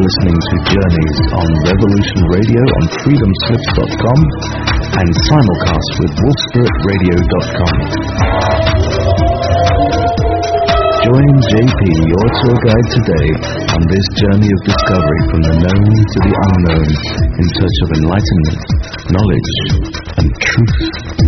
listening to Journeys on Revolution Radio on freedomslips.com and simulcast with wolfspiritradio.com. Join JP, your tour guide today, on this journey of discovery from the known to the unknown in search of enlightenment, knowledge, and truth.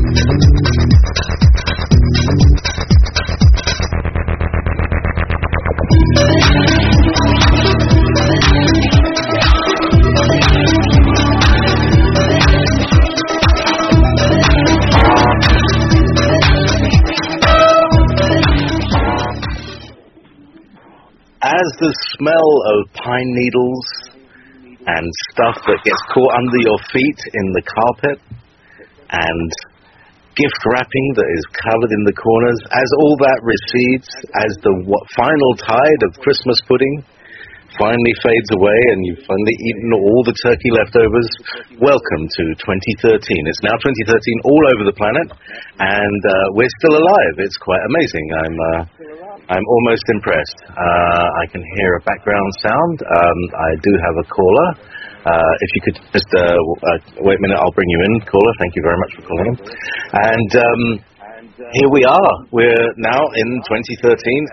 As the smell of pine needles and stuff that gets caught under your feet in the carpet and gift wrapping that is covered in the corners, as all that recedes, as the final tide of Christmas pudding finally fades away and you've finally eaten all the turkey leftovers, welcome to 2013. It's now 2013 all over the planet, and we're still alive. It's quite amazing. I'm almost impressed. I can hear a background sound. I do have a caller. If you could just wait a minute, I'll bring you in, caller. Thank you very much for calling in. And here we are. We're now in 2013,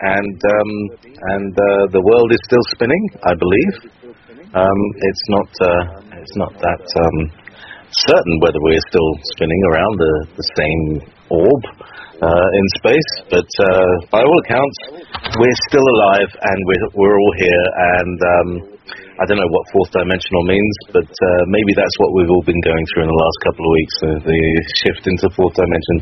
and the world is still spinning, I believe. It's not that certain whether we're still spinning around the same orb in space, but by all accounts, we're still alive, and we're all here, and I don't know what fourth dimensional means, but maybe that's what we've all been going through in the last couple of weeks, the shift into fourth dimension,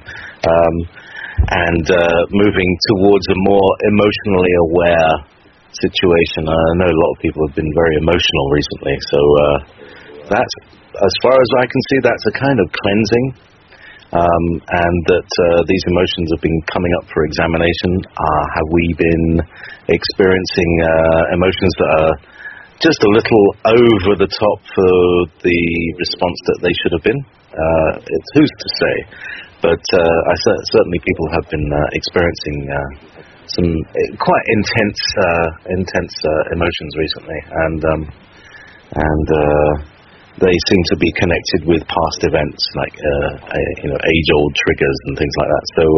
and moving towards a more emotionally aware situation. I know a lot of people have been very emotional recently, so that's, as far as I can see, that's a kind of cleansing. And that these emotions have been coming up for examination. Have we been experiencing emotions that are just a little over the top for the response that they should have been? It's who's to say? But certainly people have been experiencing some quite intense emotions recently, and they seem to be connected with past events, like age-old triggers and things like that. So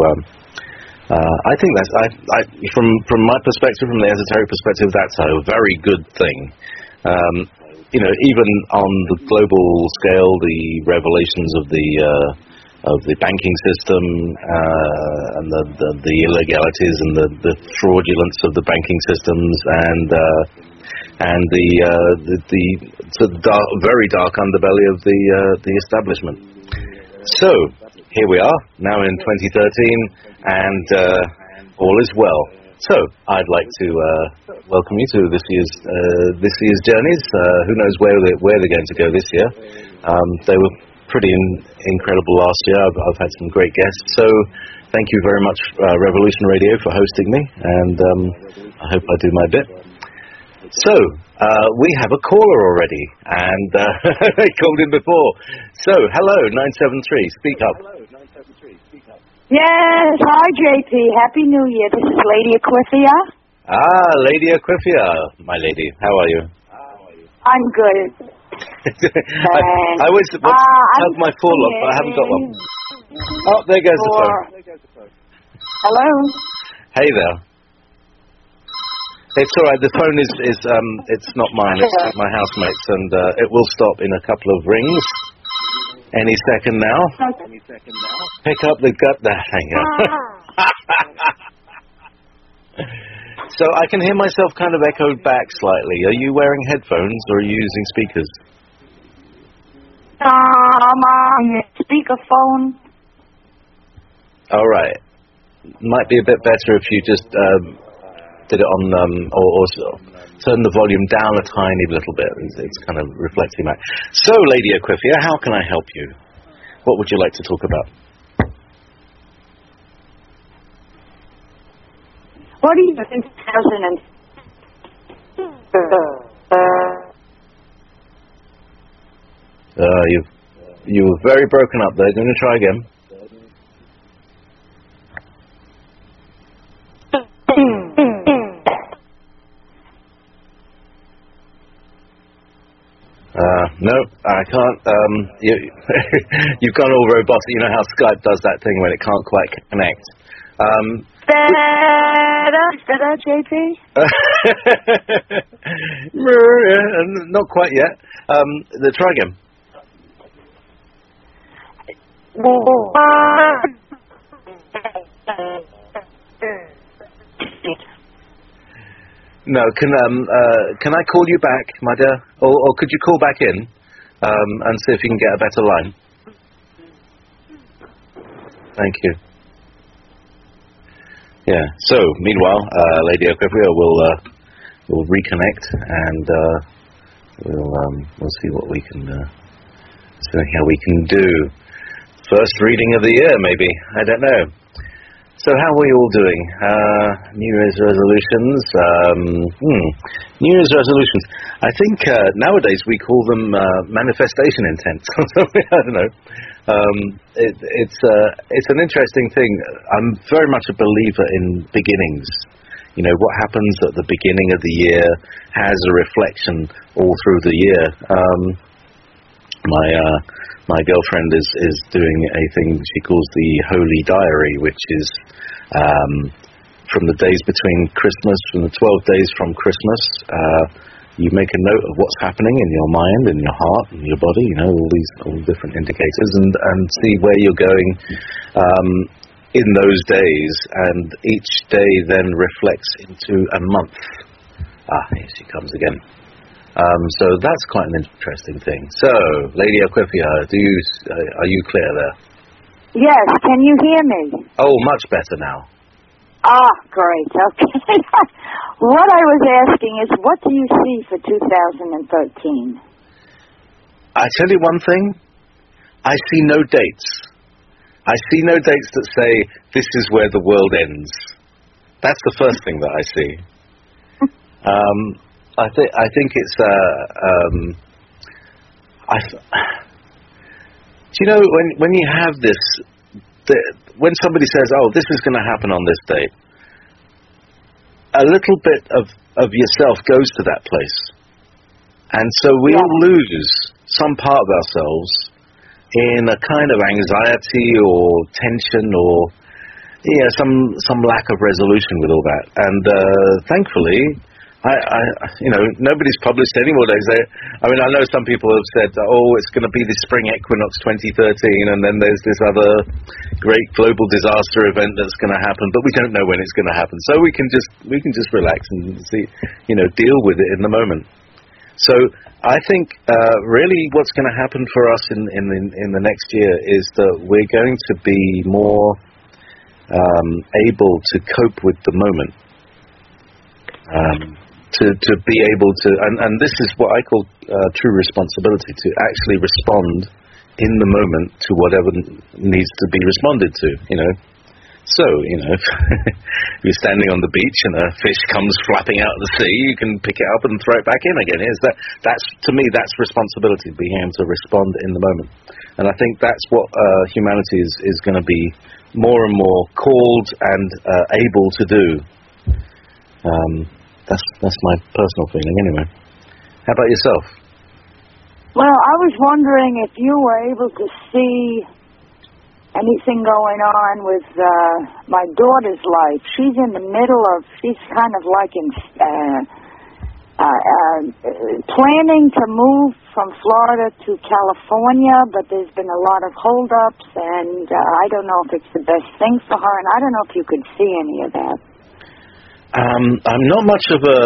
I think that's from my perspective, from the esoteric perspective, that's a very good thing. Even on the global scale, the revelations of the banking system and the illegalities and the fraudulence of the banking systems and the very dark underbelly of the establishment. So here we are now in 2013, and all is well. So I'd like to welcome you to this year's journeys. Who knows where they're going to go this year? They were pretty incredible last year. I've had some great guests. So thank you very much, Revolution Radio, for hosting me, and I hope I do my bit. So, we have a caller already, and I called in before. So, hello, 973, speak up. Yes, hi JP, Happy New Year. This is Lady Aquifia. Ah, Lady Aquifia, my lady, how are you? I'm good. I always have my phone up, but I haven't got one. Oh, there goes the phone. Hello? Hey there. It's all right. The phone is it's not mine. It's my housemate's, and it will stop in a couple of rings any second now. Pick up the gut there. Hang on. So I can hear myself kind of echoed back slightly. Are you wearing headphones or are you using speakers? I'm on speakerphone. All right. Might be a bit better if you just did it on, or turn the volume down a tiny little bit. It's kind of reflecting back. So, Lady Aquifia, how can I help you? What would you like to talk about? What do you think 2000 you were very broken up there. Going to try again. No, I can't. You've gone all robotic. You know how Skype does that thing when it can't quite connect. Better, JP? Not quite yet. Try again. No, can I call you back, my dear? Or could you call back in and see if you can get a better line? Thank you. Yeah. So, meanwhile, Lady Equipria will reconnect and we'll see what we can see how we can do. First reading of the year, maybe. I don't know. So how are we all doing? New Year's resolutions. New Year's resolutions. I think nowadays we call them manifestation intents. I don't know. It's an interesting thing. I'm very much a believer in beginnings. You know, what happens at the beginning of the year has a reflection all through the year. My girlfriend is doing a thing she calls the Holy Diary, which is from the days between Christmas, from the 12 days from Christmas. You make a note of what's happening in your mind, in your heart, in your body. You know, all different indicators, and see where you're going in those days. And each day then reflects into a month. Here she comes again. So that's quite an interesting thing. So, Lady Equipia, are you clear there? Yes, can you hear me? Oh, much better now. Great, okay. What I was asking is, what do you see for 2013? I tell you one thing, I see no dates. I see no dates that say, this is where the world ends. That's the first thing that I see. I think it's do you know when you have this, when somebody says, "Oh, this is going to happen on this date," a little bit of yourself goes to that place, and so we all lose some part of ourselves in a kind of anxiety or tension or some lack of resolution with all that. And thankfully, nobody's published any more days. I know some people have said, it's going to be the spring equinox 2013, and then there's this other great global disaster event that's going to happen, but we don't know when it's going to happen. So we can just relax and see, deal with it in the moment. So I think really what's going to happen for us in the next year is that we're going to be more able to cope with the moment. To be able to, and this is what I call true responsibility, to actually respond in the moment to whatever needs to be responded to, So, if you're standing on the beach and a fish comes flapping out of the sea, you can pick it up and throw it back in again. That's to me, that's responsibility, being able to respond in the moment. And I think that's what humanity is going to be more and more called and able to do. That's my personal feeling, anyway. How about yourself? Well, I was wondering if you were able to see anything going on with my daughter's life. She's in the middle of, she's kind of like planning to move from Florida to California, but there's been a lot of holdups, and I don't know if it's the best thing for her, and I don't know if you could see any of that. I'm not much of a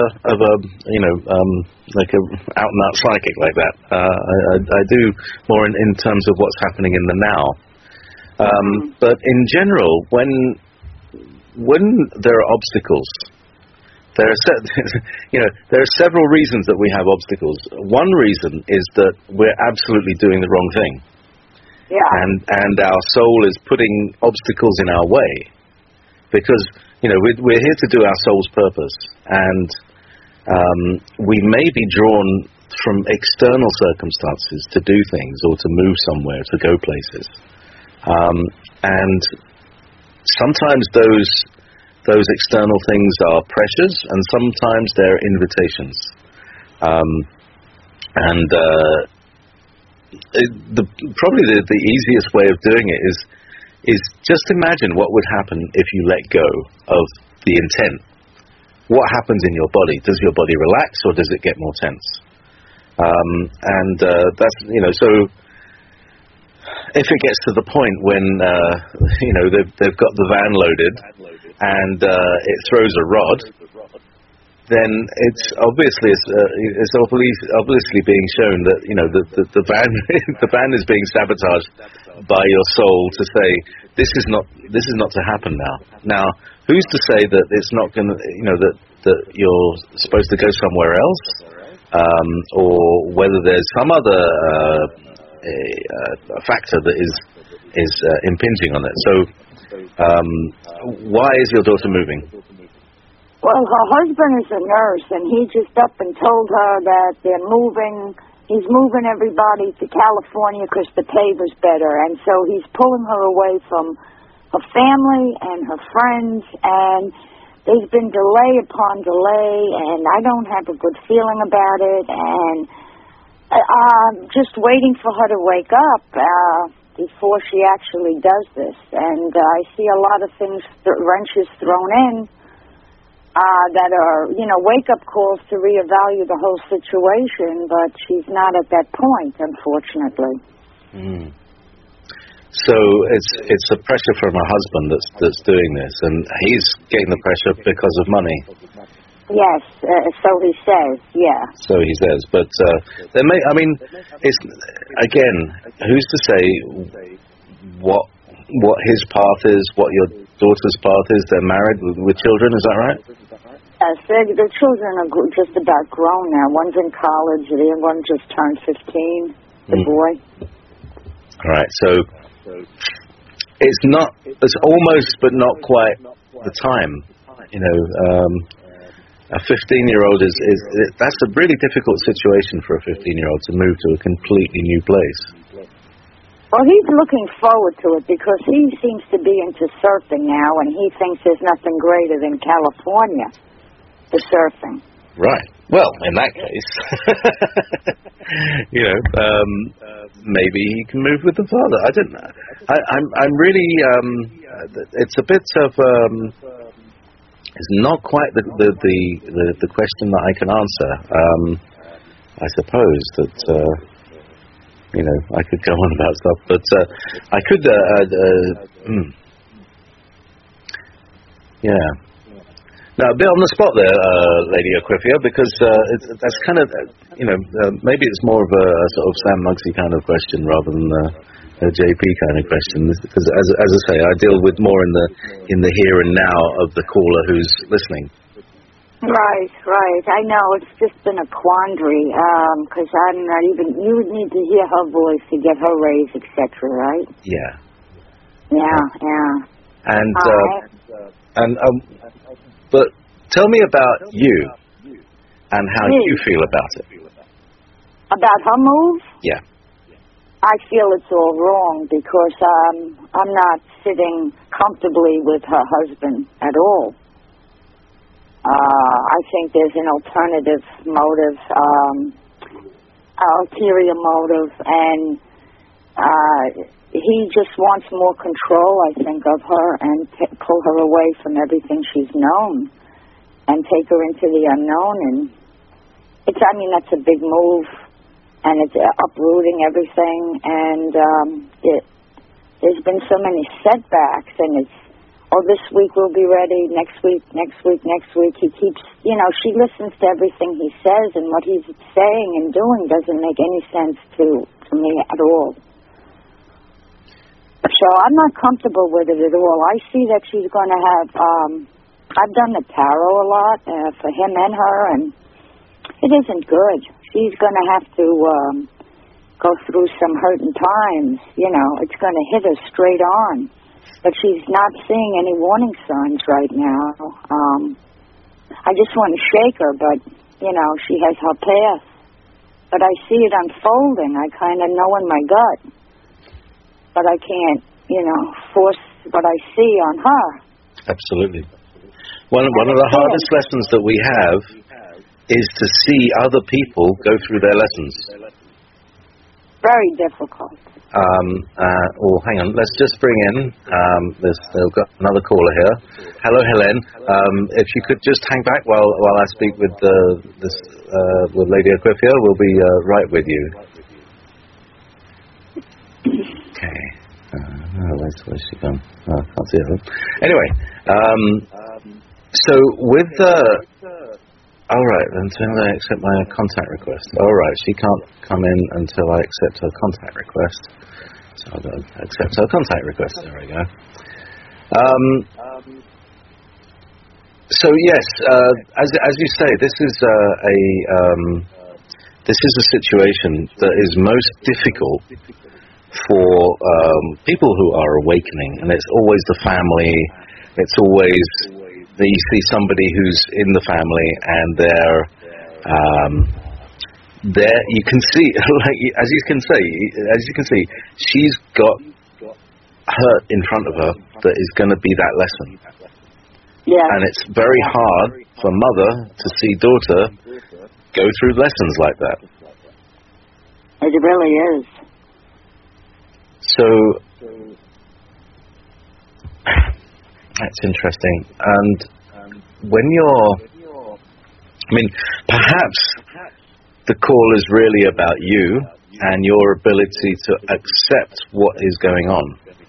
like a out and out psychic like that. I do more in terms of what's happening in the now. But in general, when there are obstacles, there are several reasons that we have obstacles. One reason is that we're absolutely doing the wrong thing. Yeah. And our soul is putting obstacles in our way, because we're here to do our soul's purpose, and we may be drawn from external circumstances to do things or to move somewhere, to go places. And sometimes those external things are pressures, and sometimes they're invitations. And probably the easiest way of doing it is just imagine what would happen if you let go of the intent. What happens in your body? Does your body relax or does it get more tense? That's, so if it gets to the point when, they've got the van loaded and it throws a rod, then it's obviously being shown that, the van is being sabotaged by your soul to say, this is not to happen now. Now, who's to say that it's not going to, that you're supposed to go somewhere else, or whether there's some other factor that is impinging on it. So, why is your daughter moving? Well, her husband is a nurse, and he just up and told her that they're moving. He's moving everybody to California because the pay was better, and so he's pulling her away from her family and her friends, and there's been delay upon delay, and I don't have a good feeling about it, and I'm just waiting for her to wake up before she actually does this. And I see a lot of things, wrenches thrown in, that are, wake-up calls to reevaluate the whole situation, but she's not at that point, unfortunately. Mm. So it's the pressure from her husband that's doing this, and he's getting the pressure because of money. Yes, so he says, yeah. So he says, but it's, again, who's to say what his path is, what your daughter's path is? They're married with children, is that right? Yes, the children are just about grown now. One's in college, the other one just turned 15, the boy. All right, so it's almost but not quite the time. A 15-year-old that's a really difficult situation for a 15-year-old to move to a completely new place. Well, he's looking forward to it because he seems to be into surfing now, and he thinks there's nothing greater than California for surfing. Right. Well, in that case, maybe he can move with the father. I don't know. I'm really. It's a bit of. It's not quite the question that I can answer. I suppose that. I could go on about stuff, but I could. Yeah. Now, a bit on the spot there, Lady Aquifia, because that's kind of, maybe it's more of a sort of Sam Muggsy kind of question rather than a JP kind of question. Because, as I say, I deal with more in the here and now of the caller who's listening. Right. I know it's just been a quandary because I'm not even. You would need to hear her voice to get her raise, etc. Right? Yeah. But tell me about you and how you feel about it. About her move? Yeah. I feel it's all wrong because I'm not sitting comfortably with her husband at all. I think there's an alternative motive, ulterior motive, and he just wants more control, I think, of her and pull her away from everything she's known and take her into the unknown. And that's a big move, and it's uprooting everything. And there's been so many setbacks, and it's, this week we'll be ready, next week. He keeps, she listens to everything he says, and what he's saying and doing doesn't make any sense to me at all. So I'm not comfortable with it at all. I see that she's going to have, I've done the tarot a lot for him and her, and it isn't good. She's going to have to go through some hurting times. It's going to hit her straight on. But she's not seeing any warning signs right now. I just want to shake her, but, she has her path. But I see it unfolding. I kind of know in my gut. But I can't, force what I see on her. Absolutely. One of the hardest lessons that we have is to see other people go through their lessons. very difficult. Hang on. Let's just bring in. We've got another caller here. Hello, Helen. If you could just hang back while I speak with with Lady Equifia, we'll be right with you. Okay. Where's she gone? Oh, I can't see her. Anyway, so with the. All right, until I accept my contact request. All right, she can't come in until I accept her contact request. So I'll go accept her contact request. There we go. So yes, as you say, this is a situation that is most difficult for people who are awakening, and it's always the family. It's always. You see somebody who's in the family, and there you can see, like as you can see, she's got hurt in front of her that is going to be that lesson. Yeah. And it's very hard for mother to see daughter go through lessons like that. It really is. So. That's interesting. And when perhaps the call is really about you and your ability to accept what is going on.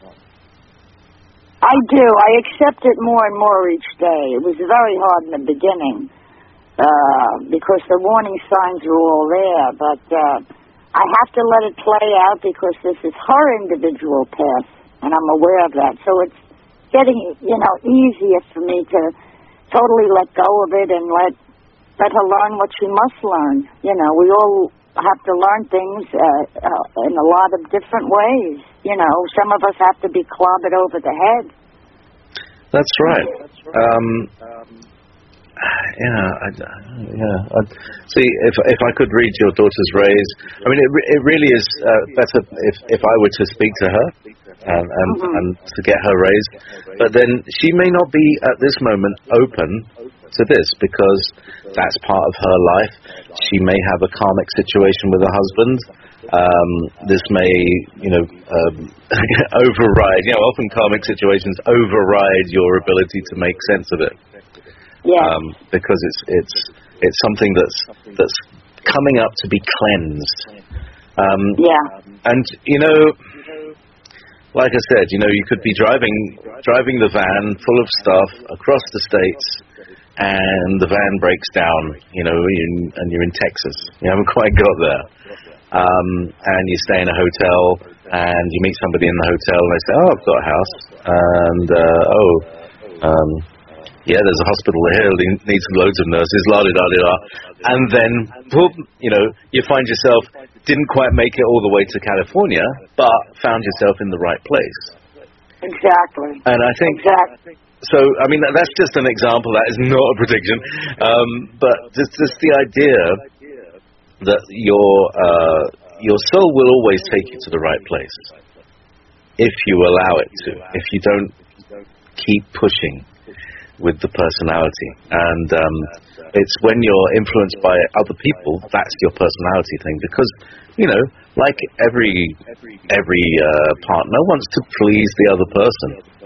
I do. I accept it more and more each day. It was very hard in the beginning because the warning signs were all there, but I have to let it play out because this is her individual path, and I'm aware of that. So it's getting, easier for me to totally let go of it and let her learn what she must learn. We all have to learn things in a lot of different ways. Some of us have to be clobbered over the head. That's right. See, if I could read your daughter's rays, it really is better if I were to speak to her and to get her raised. But then she may not be at this moment open to this because that's part of her life. She may have a karmic situation with her husband. This may, override. Often karmic situations override your ability to make sense of it. Yeah. Because it's something that's coming up to be cleansed. And like I said, you could be driving the van full of stuff across the states, and the van breaks down. And you're in Texas. You haven't quite got there, and you stay in a hotel, and you meet somebody in the hotel, and they say, "Oh, I've got a house," and yeah, there's a hospital here, needs loads of nurses, la-di-da-di-da. And then, boom, you find yourself, didn't quite make it all the way to California, but found yourself in the right place. Exactly. And I think, so, that's just an example, that is not a prediction, but just the idea that your soul will always take you to the right place, if you allow it to, if you don't keep pushing with the personality. And it's when you're influenced by other people, that's your personality thing, because like every partner wants to please the other person,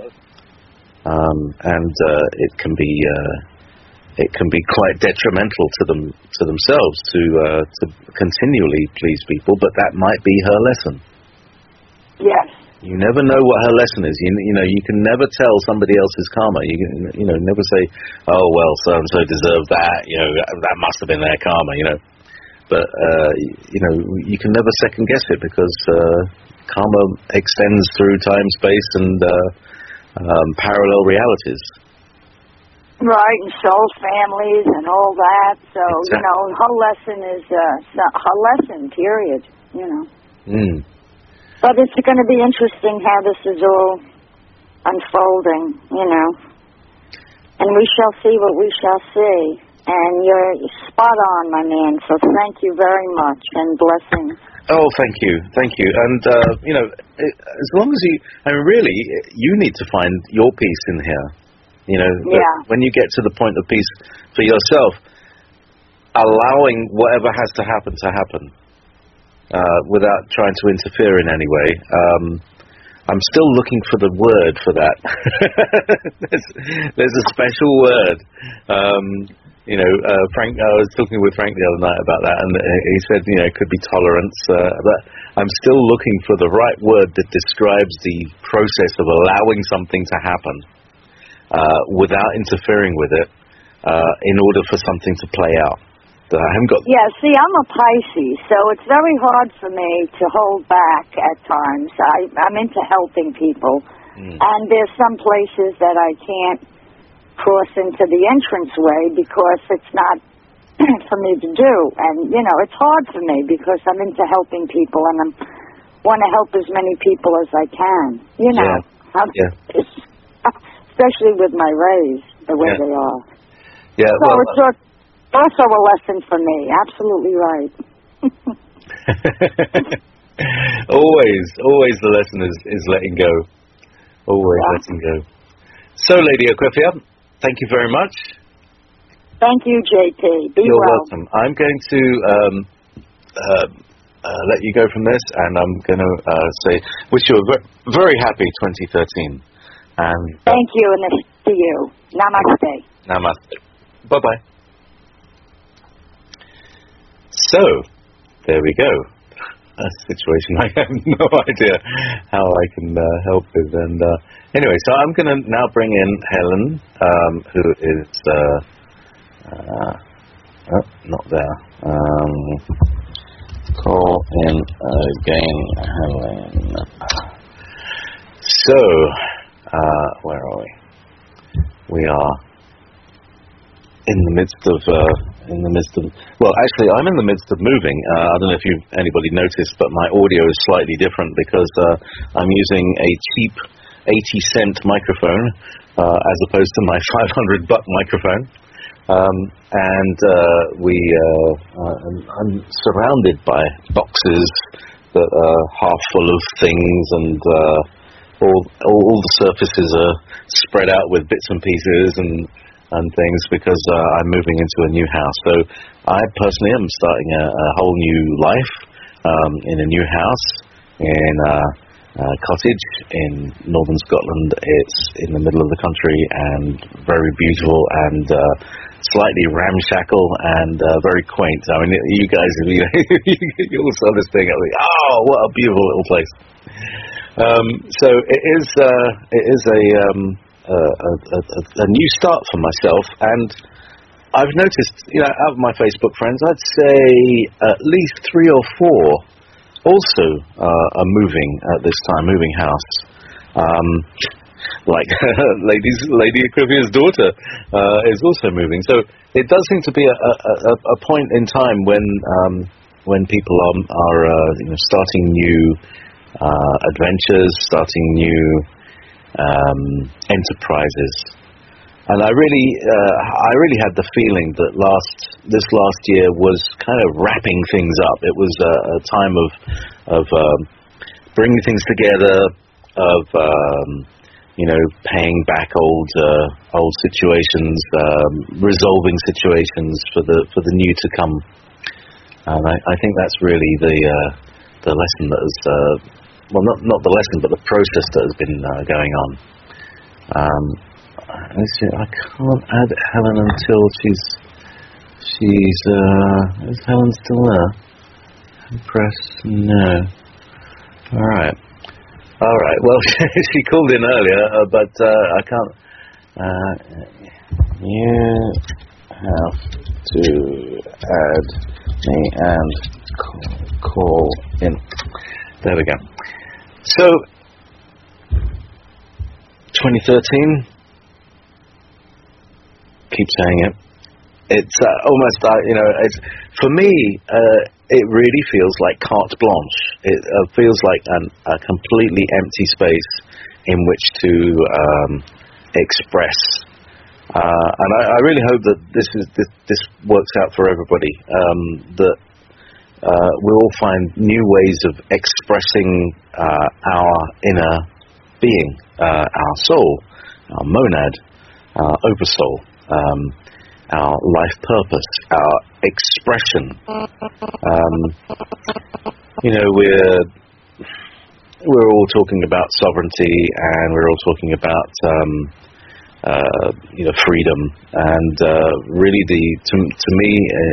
and it can be quite detrimental to themselves to continually please people, but that might be her lesson. Yes. You never know what her lesson is. You can never tell somebody else's karma. You can, never say, "Oh well, so and so deserved that." That must have been their karma. But you can never second guess it because karma extends through time, space, and parallel realities. Right, and soul families and all that. So exactly. Her lesson is her lesson. Period. But it's going to be interesting how this is all unfolding, And we shall see what we shall see. And you're spot on, my man, so thank you very much, and blessings. Oh, thank you. And, as long as you need to find your peace in here. When you get to the point of peace for yourself, allowing whatever has to happen, without trying to interfere in any way. I'm still looking for the word for that. there's a special word. Frank. I was talking with Frank the other night about that, and he said, it could be tolerance. But I'm still looking for the right word that describes the process of allowing something to happen without interfering with it, in order for something to play out. I haven't got. Yeah, see, I'm a Pisces, so it's very hard for me to hold back at times. I'm into helping people, and there's some places that I can't cross into the entranceway because it's not for me to do. And, it's hard for me because I'm into helping people, and I want to help as many people as I can, especially with my rays, the way they are. Yeah, so it's also a lesson for me. Absolutely right. always the lesson is letting go. Always letting go. So, Lady Equifia, thank you very much. Thank you, JP. You're welcome. I'm going to let you go from this, and I'm going to say, wish you a very happy 2013. And thank you, and this to you. Namaste. Namaste. Bye-bye. So, there we go. A situation I have no idea how I can help with. And anyway, so I'm going to now bring in Helen, who is not there. Call in again, Helen. So, where are we? We are in the midst of, well, actually, I'm in the midst of moving. I don't know if anybody noticed, but my audio is slightly different because I'm using a cheap 80-cent microphone as opposed to my $500 microphone. And I'm surrounded by boxes that are half full of things, and all the surfaces are spread out with bits and pieces and things because I'm moving into a new house. So I personally am starting a whole new life in a new house in a cottage in northern Scotland. It's in the middle of the country and very beautiful and slightly ramshackle and very quaint. I mean, you guys, you all saw this thing. Oh, what a beautiful little place. So it is a new start for myself, and I've noticed, out of my Facebook friends, I'd say at least 3 or 4 also are moving at this time, moving house. Like Lady Equifia's daughter is also moving. So it does seem to be a point in time when people are starting new adventures, starting new enterprises. And I really had the feeling that this last year was kind of wrapping things up. It was a time of bringing things together, of paying back old situations, resolving situations for the new to come. And I think that's really the lesson that is not the lesson, but the process that has been going on. Let's see, I can't add Helen until she's is Helen still there? Press no. All right. Well, she called in earlier, but I can't. You have to add me and call in. There we go. So, 2013. Keep saying it. It's almost, it's for me. It really feels like carte blanche. It feels like a completely empty space in which to express. And I really hope that this works out for everybody. That we'll all find new ways of expressing our inner being, our soul, our monad, our oversoul. Our life purpose, our expression. we're all talking about sovereignty, and we're all talking about freedom, and really to me,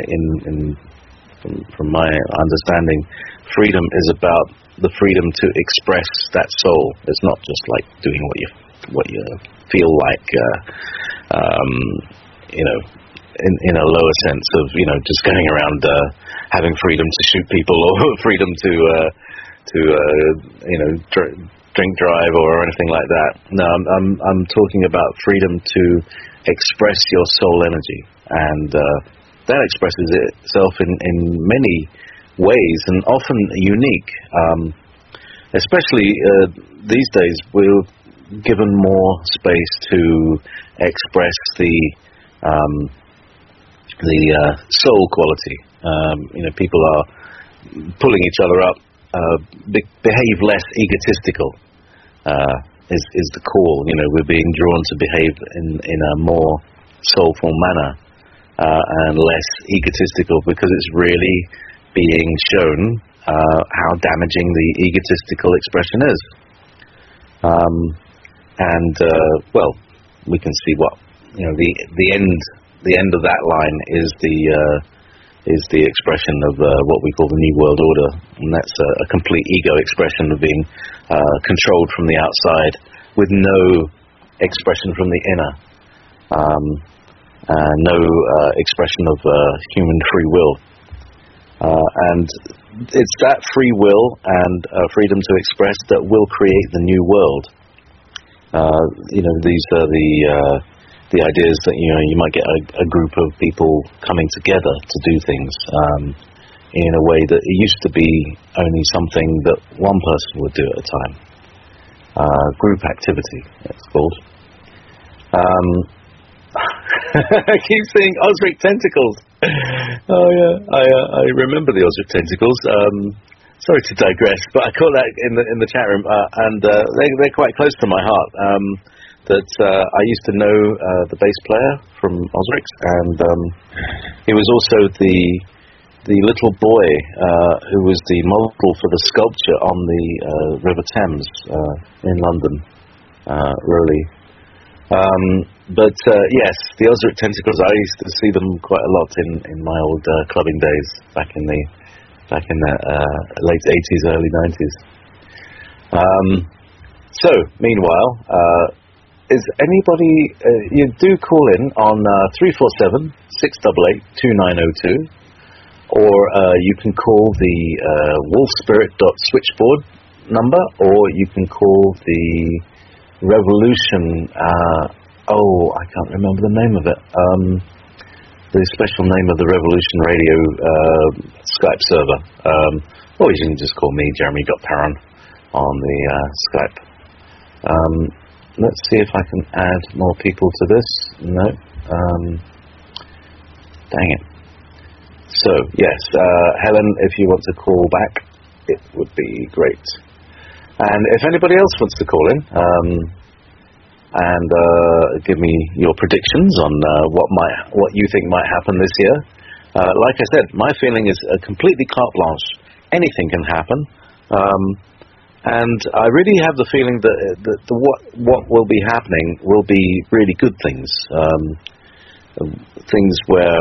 from my understanding, freedom is about the freedom to express that soul. It's not just like doing what you feel like, in a lower sense of just going around having freedom to shoot people or freedom to drink drive or anything like that. No, I'm talking about freedom to express your soul energy, and that expresses itself in many ways, and often unique. Especially these days, we're given more space to express the soul quality. People are pulling each other up. Behave less egotistical is the call. We're being drawn to behave in a more soulful manner and less egotistical, because it's really being shown how damaging the egotistical expression is. We can see what the end of that line is the expression of what we call the New World Order, and that's a complete ego expression of being controlled from the outside with no expression from the inner, no expression of human free will. And it's that free will and freedom to express that will create the new world. These are the ideas that you might get a group of people coming together to do things in a way that it used to be only something that one person would do at a time. Group activity, it's called. I keep seeing Osric tentacles. Oh yeah, I remember the Osric tentacles. Sorry to digress, but I caught that in the chat room, and they're quite close to my heart. I used to know the bass player from Osric, and he was also the little boy who was the model for the sculpture on the River Thames in London, Rowley. Yes, the Osric tentacles. I used to see them quite a lot in my old clubbing days back in the late 80s, early 90s. Meanwhile, is anybody? You do call in on 347-688-2902, or you can call the wolfspirit.switchboard number, or you can call the Revolution. I can't remember the name of it. The special name of the Revolution Radio Skype server. Or you can just call me, Jeremy Gotparan, on the Skype. Let's see if I can add more people to this. No. Dang it. So, yes, Helen, if you want to call back, it would be great. And if anybody else wants to call in, and give me your predictions on what you think might happen this year. Like I said, my feeling is a completely carte blanche. Anything can happen, and I really have the feeling that what will be happening will be really good things, things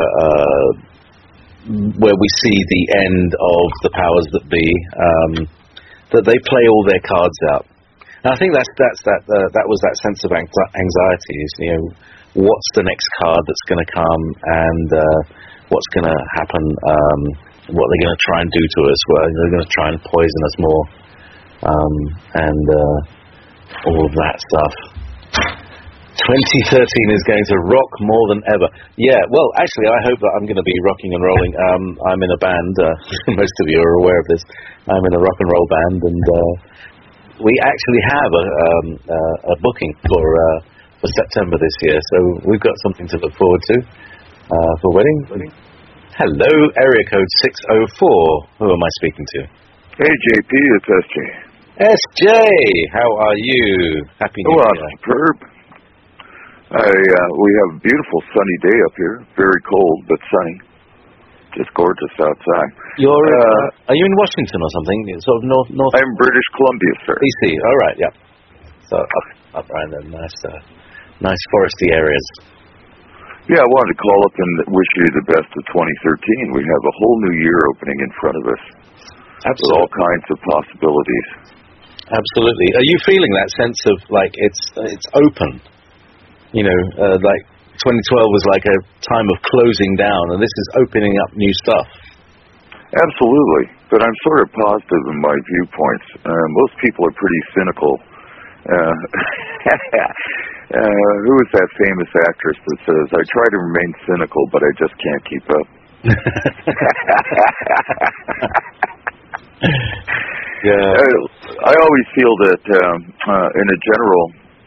where we see the end of the powers that be, that they play all their cards out. And I think that was that sense of anxiety. What's the next card that's going to come, and what's going to happen? What they're going to try and do to us? Well, they're going to try and poison us more, and all of that stuff. 2013 is going to rock more than ever. Yeah, well, actually, I hope that I'm going to be rocking and rolling. I'm in a band. Most of you are aware of this. I'm in a rock and roll band, and we actually have a booking for September this year, so we've got something to look forward to for wedding. Hello, area code 604. Who am I speaking to? Hey, JP, it's SJ. SJ, how are you? Happy New Year. Superb. We have a beautiful sunny day up here. Very cold, but sunny. just gorgeous outside. Are you in Washington or something? Sort of north. I'm British Columbia, sir. BC. All right. Yeah. So up around the nice foresty areas. Yeah, I wanted to call up and wish you the best of 2013. We have a whole new year opening in front of us. Absolutely. With all kinds of possibilities. Absolutely. Are you feeling that sense of like it's open? You know, like 2012 was like a time of closing down, and this is opening up new stuff. Absolutely, but I'm sort of positive in my viewpoints. Most people are pretty cynical. Who is that famous actress that says, "I try to remain cynical, but I just can't keep up"? Yeah. I always feel that in a general,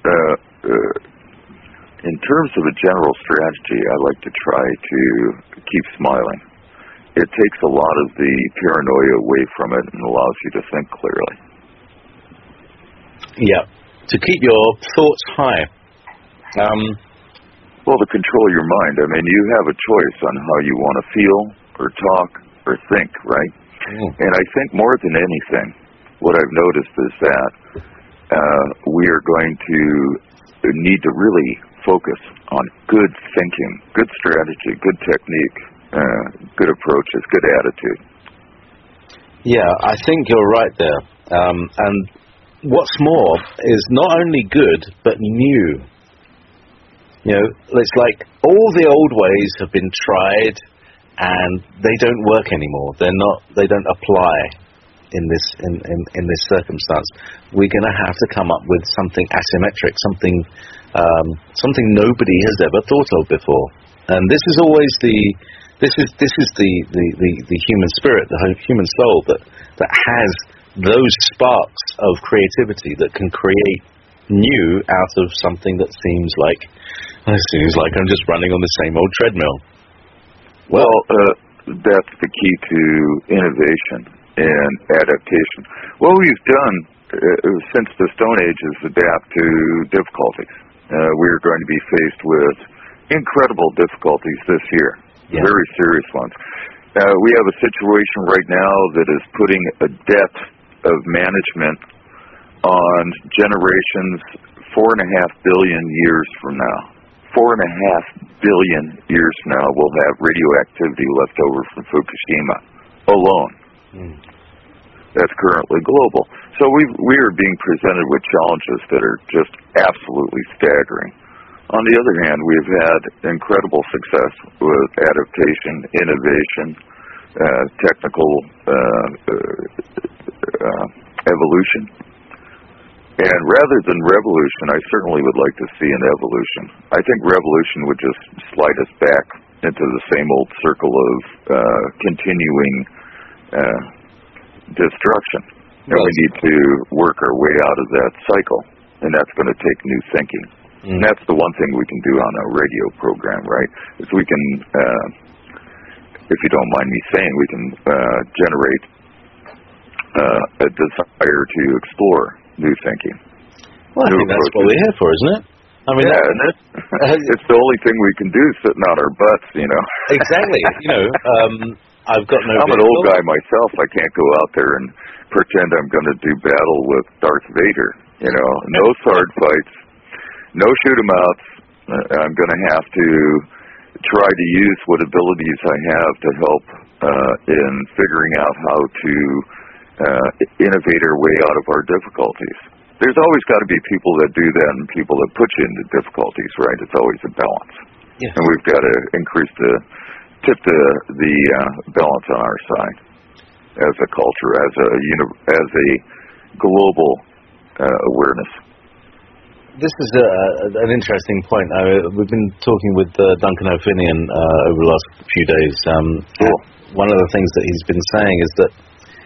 in terms of a general strategy, I like to try to keep smiling. It takes a lot of the paranoia away from it and allows you to think clearly. Yeah, to keep your thoughts high. Well, to control your mind. I mean, you have a choice on how you want to feel or talk or think, right? And I think more than anything, what I've noticed is that we are going to need to really focus on good thinking, good strategy, good technique, good approaches, good attitude. Yeah, I think you're right there. And what's more is not only good, but new. You know, it's like all the old ways have been tried and they don't work anymore. They don't apply in this circumstance. We're going to have to come up with something asymmetric, something nobody has ever thought of before. And this is always the human spirit, the human soul that has those sparks of creativity that can create new out of something that seems like I'm just running on the same old treadmill. Well, that's the key to innovation and adaptation. What we've done since the Stone Age is adapt to difficulties. We're going to be faced with incredible difficulties this year, very serious ones. We have a situation right now that is putting a debt of management on generations 4.5 billion years from now. 4.5 billion years from now, we'll have radioactivity left over from Fukushima alone. That's currently global. So we are being presented with challenges that are just absolutely staggering. On the other hand, we've had incredible success with adaptation, innovation, technical evolution. And rather than revolution, I certainly would like to see an evolution. I think revolution would just slide us back into the same old circle of continuing destruction. And we need to work our way out of that cycle, and that's going to take new thinking. And that's the one thing we can do on a radio program, right? Is we can, if you don't mind me saying, we can generate a desire to explore new thinking. Well, I think that's what we're here for, isn't it? I mean, it's the only thing we can do, sitting on our butts, you know. Exactly. You know, I've got no. I'm an old guy myself. I can't go out there and pretend I'm going to do battle with Darth Vader. You know, no sword fights, no shoot 'em outs. I'm going to have to try to use what abilities I have to help in figuring out how to innovate our way out of our difficulties. There's always got to be people that do that and people that put you into difficulties, right? It's always a balance. Yes. And we've got to tip the balance on our side as a culture, as a global awareness. This is an interesting point. We've been talking with Duncan O'Finian over the last few days. Cool. One of the things that he's been saying is that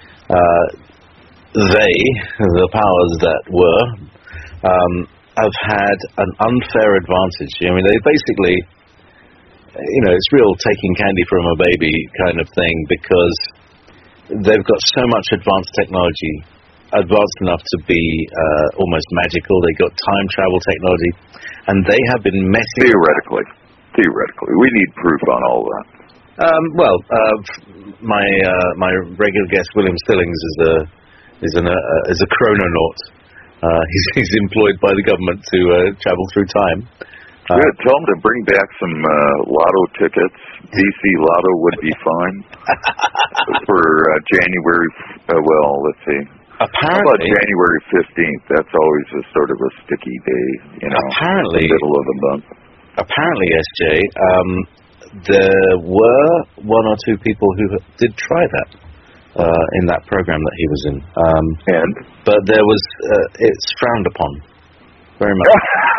the powers that were, have had an unfair advantage. I mean, they basically, you know, it's real taking candy from a baby kind of thing, because they've got so much advanced technology, advanced enough to be almost magical. They've got time travel technology, and they have been messing. Theoretically. We need proof on all that. My regular guest William Stillings is a chrononaut. He's employed by the government to travel through time. Good. Tell him to bring back some lotto tickets. DC Lotto would be fine for January. Let's see. Apparently, how about January 15th? That's always a sort of a sticky day, apparently, the middle of the month. Apparently, SJ, there were one or two people who did try that in that program that he was in. But there was it's frowned upon very much.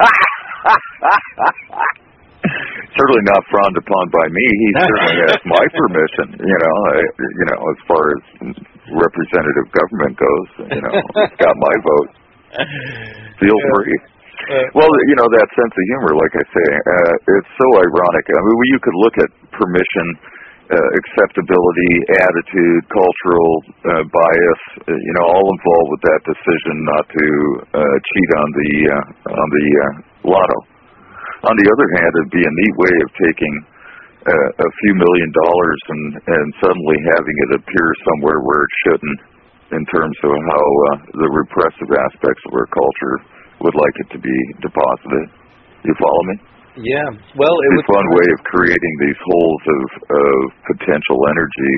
Certainly not frowned upon by me. He certainly has my permission. As far as representative government goes, it's got my vote. Feel free. Well, that sense of humor, like I say, it's so ironic. I mean, you could look at permission, acceptability, attitude, cultural bias, all involved with that decision not to cheat on the lotto. On the other hand, it'd be a neat way of taking a few $1 million and suddenly having it appear somewhere where it shouldn't, in terms of how the repressive aspects of our culture would like it to be deposited. You follow me? Yeah. Well, it's one way of creating these holes of potential energy.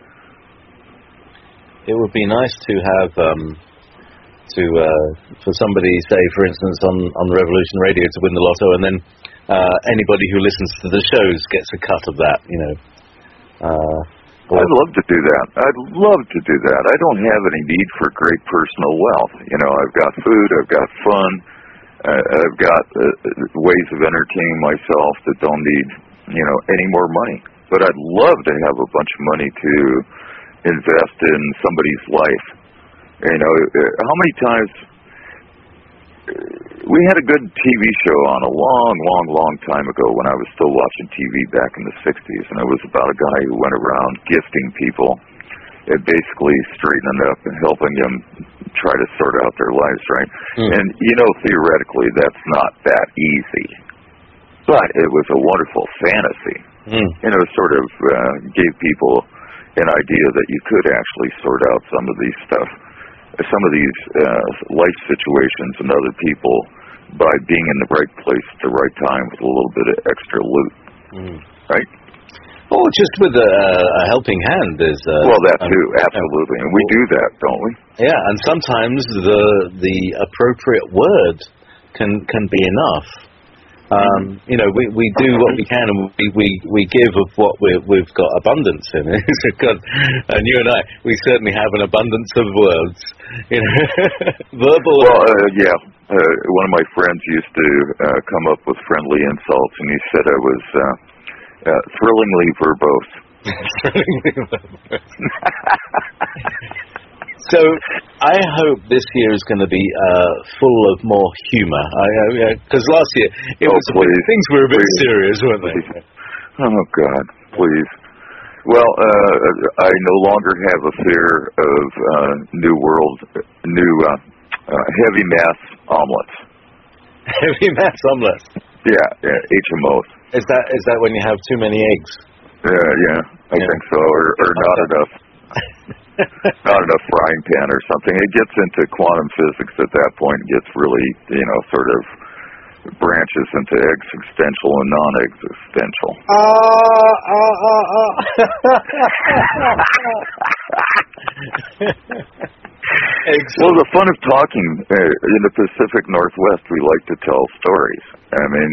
It would be nice to have for somebody, say, for instance, on Revolution Radio to win the lotto, and then anybody who listens to the shows gets a cut of that. I'd love to do that. I'd love to do that. I don't have any need for great personal wealth. I've got food, I've got fun, I've got ways of entertaining myself that don't need, any more money. But I'd love to have a bunch of money to invest in somebody's life. How many times we had a good TV show on a long time ago when I was still watching TV back in the 60s, and it was about a guy who went around gifting people and basically straightening up and helping them try to sort out their lives, right? And, theoretically, that's not that easy. But it was a wonderful fantasy. Sort of gave people an idea that you could actually sort out some of these life situations and other people by being in the right place at the right time with a little bit of extra loot, right? Oh, just with a helping hand is. That too, absolutely, and we do that, don't we? Yeah, and sometimes the appropriate word can be enough. We do what we can, and we give of what we've got abundance in. And you and I, we certainly have an abundance of words. Verbal. Yeah. One of my friends used to come up with friendly insults, and he said I was thrillingly verbose. Thrillingly verbose. So I hope this year is going to be full of more humor. Because last year things were a bit serious, weren't they? Oh God, please. Well, I no longer have a fear of new heavy mass omelets. Heavy mass omelets. Yeah, HMOs. Is that when you have too many eggs? Yeah, I think so, or not enough. Not enough frying pan or something. It gets into quantum physics at that point. It gets really, sort of branches into existential and non-existential. Well, the fun of talking in the Pacific Northwest, we like to tell stories. I mean,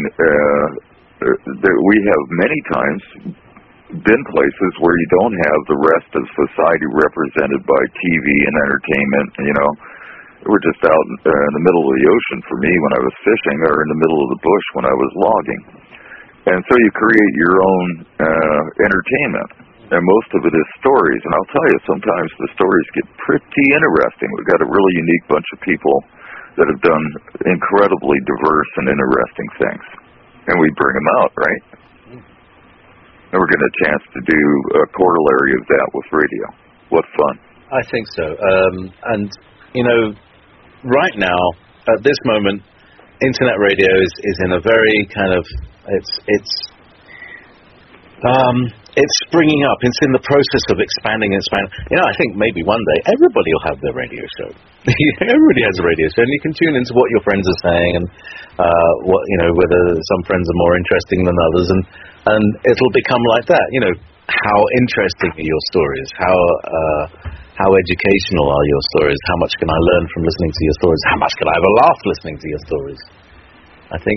we have many times been places where you don't have the rest of society represented by TV and entertainment. We're just out in the middle of the ocean for me when I was fishing, or in the middle of the bush when I was logging. And so you create your own entertainment, and most of it is stories. And I'll tell you, sometimes the stories get pretty interesting. We've got a really unique bunch of people that have done incredibly diverse and interesting things, and we bring them out, right? And we're getting a chance to do a corollary of that with radio. What fun. I think so. And, right now, at this moment, Internet radio is in a very kind of, it's springing up. It's in the process of expanding and expanding. I think maybe one day everybody will have their radio show. Everybody has a radio show, and you can tune into what your friends are saying, and whether some friends are more interesting than others, and it'll become like that. How interesting are your stories? How educational are your stories? How much can I learn from listening to your stories? How much can I have a laugh listening to your stories? I think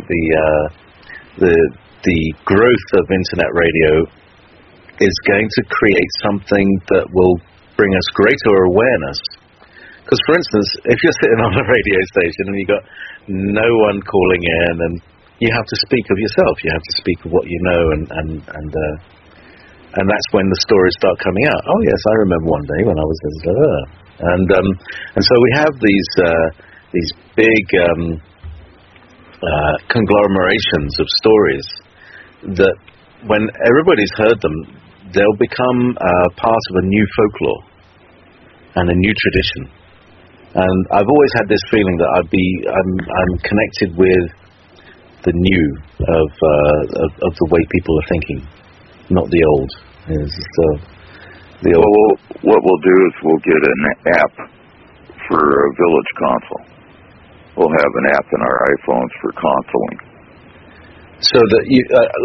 the growth of internet radio is going to create something that will bring us greater awareness. Because, for instance, if you're sitting on a radio station and you've got no one calling in, and you have to speak of yourself, you have to speak of what you know, and that's when the stories start coming out. Oh yes, I remember one day when I was and so we have these big conglomerations of stories that, when everybody's heard them, they'll become part of a new folklore and a new tradition. And I've always had this feeling that I'm connected with the new of the way people are thinking, not the old. The old. Well, what we'll do is we'll get an app for a village console. We'll have an app in our iPhones for consoling. So that you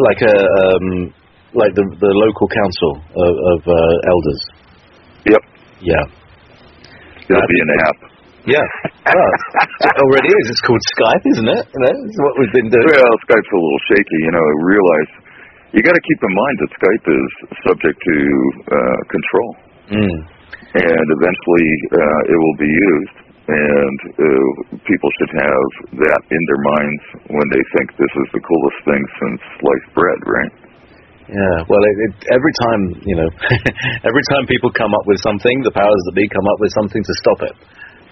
like the local council of elders. Yep. Yeah. It'll be an app. Yeah. It already is. It's called Skype, isn't it? It's what we've been doing. Well, Skype's a little shaky. Realize you got to keep in mind that Skype is subject to control, and eventually it will be used. And people should have that in their minds when they think this is the coolest thing since sliced bread, right? Yeah, well, every time, every time people come up with something, the powers that be come up with something to stop it.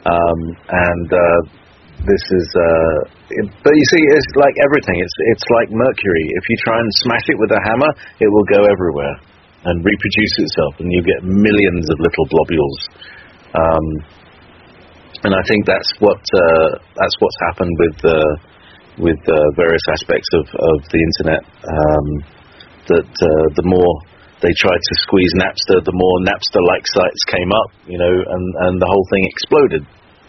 This is, but you see, it's like everything. It's like mercury. If you try and smash it with a hammer, it will go everywhere and reproduce itself, and you get millions of little globules. And I think that's what's happened with various aspects of the internet. That the more they tried to squeeze Napster, the more Napster-like sites came up, and the whole thing exploded.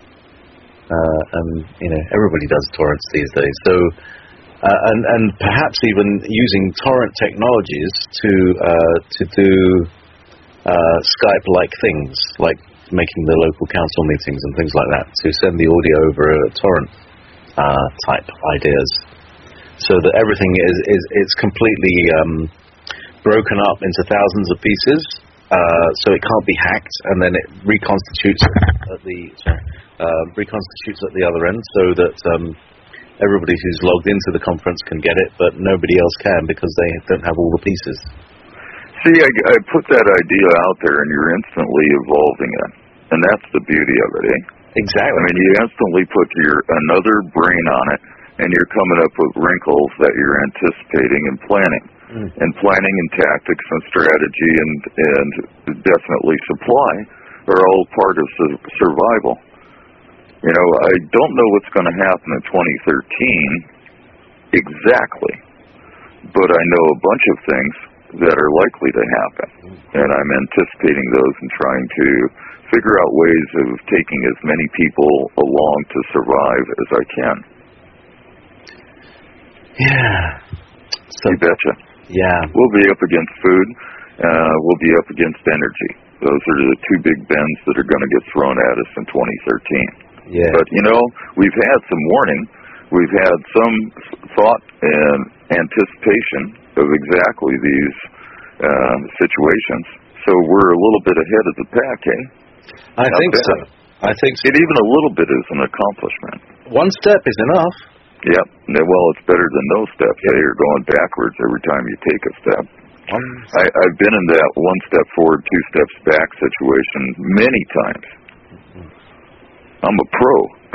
And everybody does torrents these days. So, and perhaps even using torrent technologies to do Skype-like things, like making the local council meetings and things like that, to send the audio over a torrent type ideas, so that everything is completely broken up into thousands of pieces, so it can't be hacked, and then it reconstitutes at the other end, so that everybody who's logged into the conference can get it, but nobody else can because they don't have all the pieces. See, I put that idea out there, and you're instantly evolving it, and that's the beauty of it, eh? Exactly. I mean, you instantly put another brain on it, and you're coming up with wrinkles that you're anticipating and planning. And planning and tactics and strategy and definitely supply are all part of survival. I don't know what's going to happen in 2013 exactly, but I know a bunch of things that are likely to happen, and I'm anticipating those and trying to figure out ways of taking as many people along to survive as I can. Yeah. You betcha. Yeah. We'll be up against food. We'll be up against energy. Those are the two big bends that are going to get thrown at us in 2013. Yeah. But, we've had some warning. We've had some thought and anticipation of exactly these situations. So we're a little bit ahead of the pack, eh? I think so. Even a little bit is an accomplishment. One step is enough. Yep. Well, it's better than no steps. Yep. You're going backwards every time you take a step. I've been in that one step forward, two steps back situation many times. I'm a pro.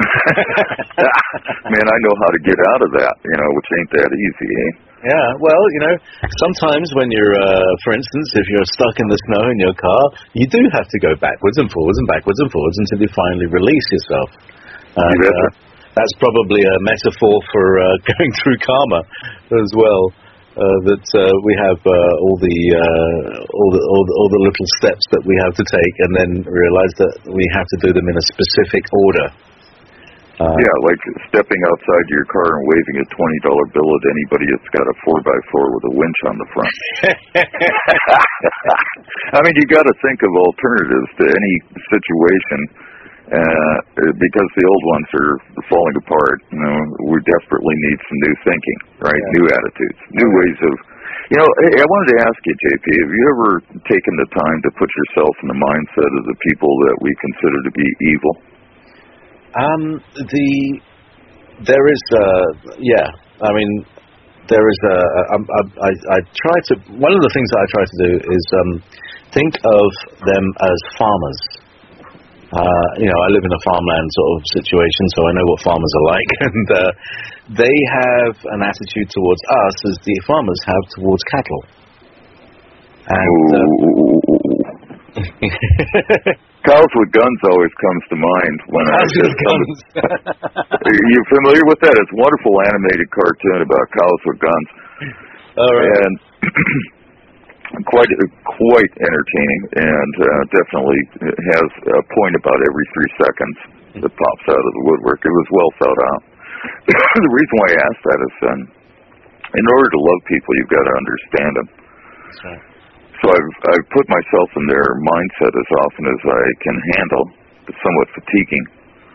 Man, I know how to get out of that, which ain't that easy, eh? Yeah, well, sometimes when you're, for instance, if you're stuck in the snow in your car, you do have to go backwards and forwards and backwards and forwards until you finally release yourself. And, that's probably a metaphor for going through karma as well. that we have all the little steps that we have to take, and then realize that we have to do them in a specific order. Yeah, like stepping outside your car and waving a $20 bill at anybody that's got a 4x4 with a winch on the front. I mean, you got to think of alternatives to any situation, because the old ones are falling apart. You know, we desperately need some new thinking, right? Yeah. New attitudes, new ways of. You know, hey, I wanted to ask you, JP, have you ever taken the time to put yourself in the mindset of the people that we consider to be evil? There is I mean, there is I try to, one of the things that I try to do is think of them as farmers. You know, I live in a farmland sort of situation, so I know what farmers are like, and they have an attitude towards us as the farmers have towards cattle. And Cows with Guns always comes to mind when Cows with Guns. Are you familiar with that? It's a wonderful animated cartoon about cows with guns. All right. And quite entertaining, and definitely has a point about every 3 seconds that pops out of the woodwork. It was well thought out. The reason why I asked that is, in order to love people, you've got to understand them. That's right. So I've put myself in their mindset as often as I can handle. It's somewhat fatiguing.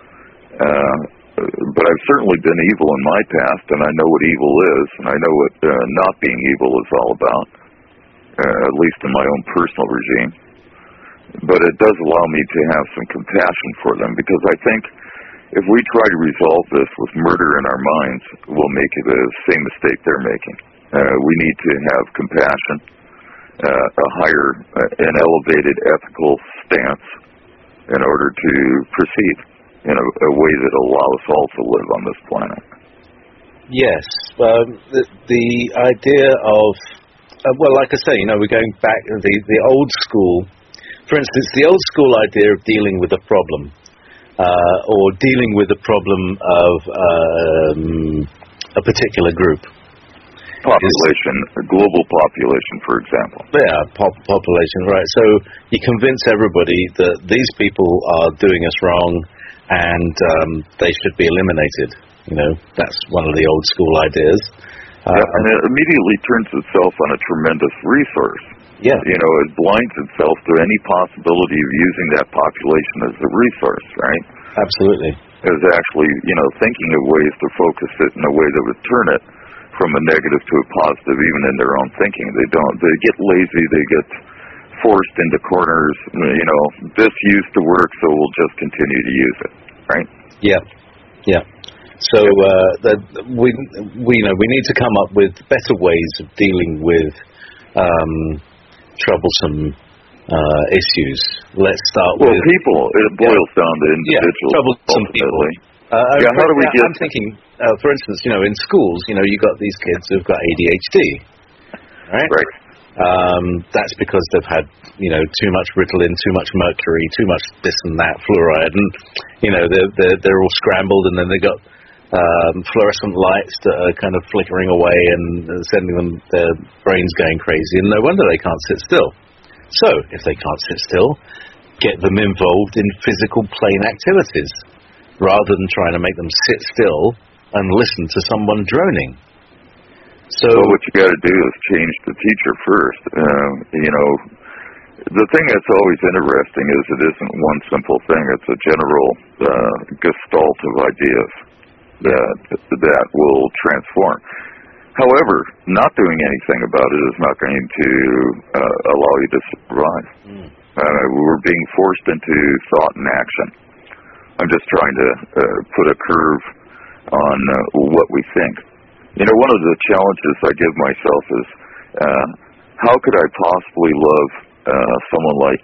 But I've certainly been evil in my past, and I know what evil is, and I know what not being evil is all about, at least in my own personal regime. But it does allow me to have some compassion for them, because I think if we try to resolve this with murder in our minds, we'll make the same mistake they're making. We need to have compassion, a higher, an elevated ethical stance in order to proceed in a way that allows us all to live on this planet. Yes. The idea of, well, like I say, you know, we're going back to the old school. For instance, the old school idea of dealing with a problem, or dealing with the problem of a particular group. Population, global population, for example. Yeah, population, right. So you convince everybody that these people are doing us wrong and they should be eliminated. You know, that's one of the old school ideas. And it immediately turns itself on a tremendous resource. Yeah. You know, it blinds itself to any possibility of using that population as a resource, right? Absolutely. As actually, you know, thinking of ways to focus it in a way that would turn it from a negative to a positive, even in their own thinking. They get lazy, they get forced into corners, you know, this used to work, so we'll just continue to use it, right? Yeah. So we need to come up with better ways of dealing with troublesome issues. Let's start with people. It boils down to individuals. Troublesome people. How do we get? I'm thinking, for instance, you know, in schools, you know, you got these kids who've got ADHD, right? Right. That's because they've had, you know, too much Ritalin, too much mercury, too much this and that, fluoride, and you know, they're all scrambled, and then they got fluorescent lights that are kind of flickering away and sending them their brains going crazy, and no wonder they can't sit still. So, if they can't sit still, get them involved in physical plane activities, rather than trying to make them sit still and listen to someone droning. So what you got to do is change the teacher first. You know, the thing that's always interesting is it isn't one simple thing. It's a general gestalt of ideas that will transform. However, not doing anything about it is not going to allow you to survive. We're being forced into thought and action. I'm just trying to put a curve on what we think. You know, one of the challenges I give myself is how could I possibly love someone like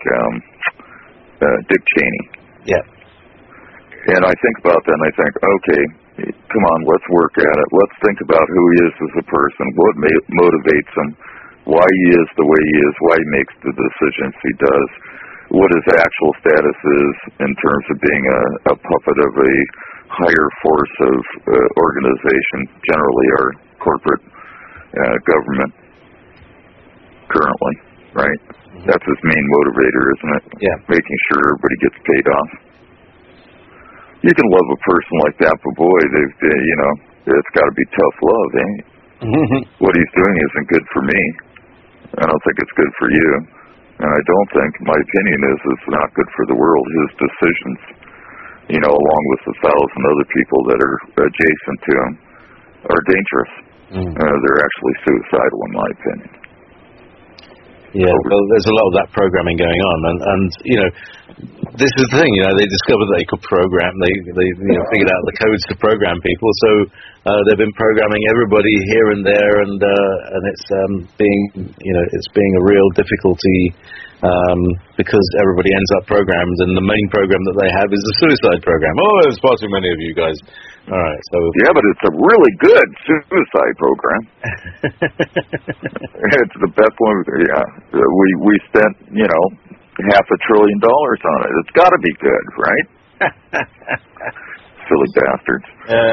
Dick Cheney? Yeah. And I think about that and I think, okay, come on, let's work at it. Let's think about who he is as a person, what motivates him, why he is the way he is, why he makes the decisions he does, what his actual status is in terms of being a puppet of a higher force of organization, generally our corporate government currently, right? Mm-hmm. That's his main motivator, isn't it? Yeah. Making sure everybody gets paid off. You can love a person like that, but boy, it's got to be tough love, eh? Mm-hmm. What he's doing isn't good for me. I don't think it's good for you. And I don't think, my opinion is, it's not good for the world. His decisions, along with 1,000 other people that are adjacent to him, are dangerous. They're actually suicidal, in my opinion. Yeah, well, there's a lot of that programming going on, and this is the thing. They discovered they could program. They figured out the codes to program people. So they've been programming everybody here and there, and it's being a real difficulty because everybody ends up programmed, and the main program that they have is the suicide program. Oh, it's far too many of you guys. All right, so yeah, but it's a really good suicide program. It's the best one. Yeah, we spent $500 billion on it. It's got to be good, right? Silly bastards.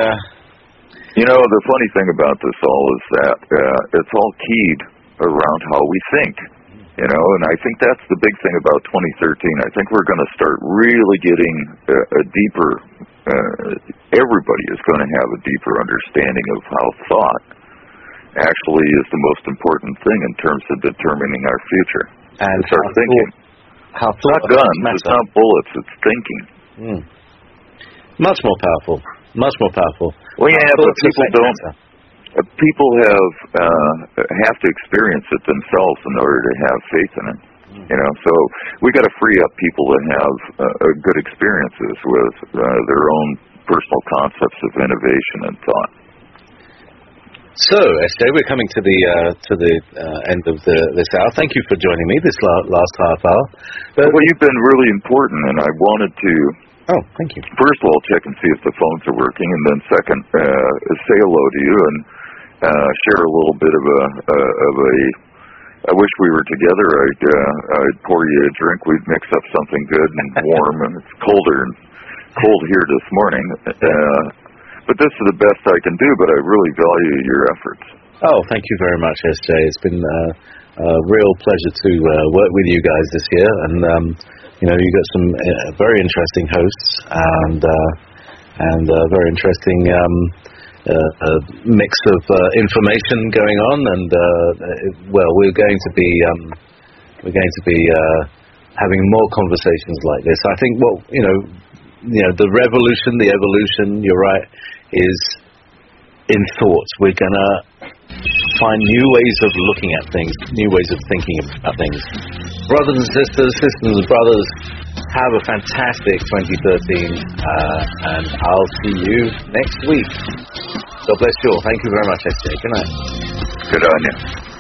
The funny thing about this all is that it's all keyed around how we think. And I think that's the big thing about 2013. I think we're going to start really getting a deeper, everybody is going to have a deeper understanding of how thought actually is the most important thing in terms of determining our future. And it's our thinking. It's not guns, it's not bullets, it's thinking. Much more powerful. Much more powerful. Well, yeah, but people don't. People have to experience it themselves in order to have faith in it. So we got to free up people to have good experiences with their own personal concepts of innovation and thought. So, SJ, we're coming to the end of this hour. Thank you for joining me this last half hour. Well, you've been really important, and I wanted to. Oh, thank you. First of all, check and see if the phones are working, and then second, say hello to you and share a little bit of a. I wish we were together. I'd pour you a drink. We'd mix up something good and warm, and it's cold here this morning. But this is the best I can do. But I really value your efforts. Oh, thank you very much, SJ. It's been a real pleasure to work with you guys this year, and you've got some very interesting hosts and very interesting mix of information going on, and we're going to be having more conversations like this. I think the revolution, the evolution, you're right, is in thoughts. We're gonna find new ways of looking at things, new ways of thinking about things. Brothers and sisters and brothers, have a fantastic 2013, and I'll see you next week. God bless you all. Thank you very much, SJ. Good night. Good on you.